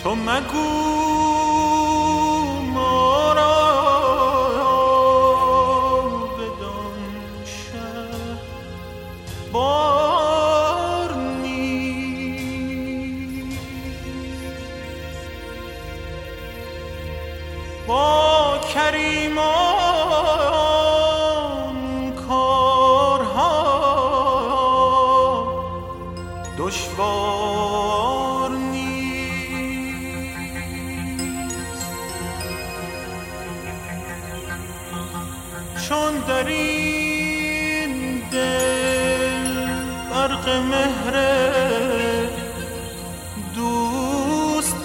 تو مگو ما را بدان شه بار نیست با کریمان کارها دشوار نیست چون در این دل برق مهر دوست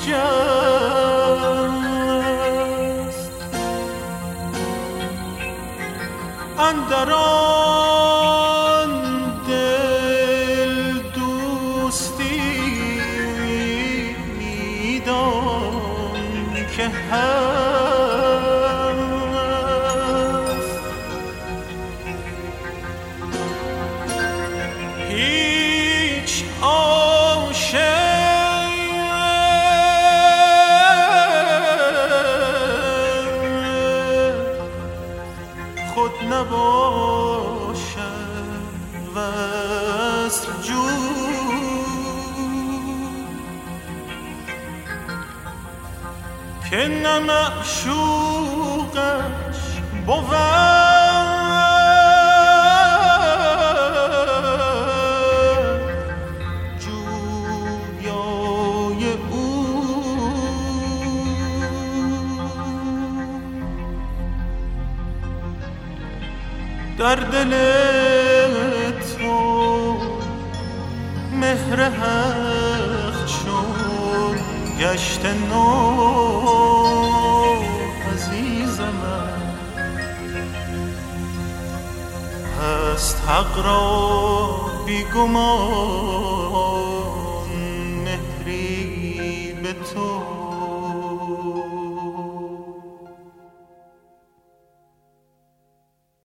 جست اندر آن دل دوستی میدان که هست هیچ عاشق خود نباشد وصل جو که نه معشوقش بود جویای او در دل تو مهر حق چون گشت نو عزیزم هست حق را بی گمان مهری به تو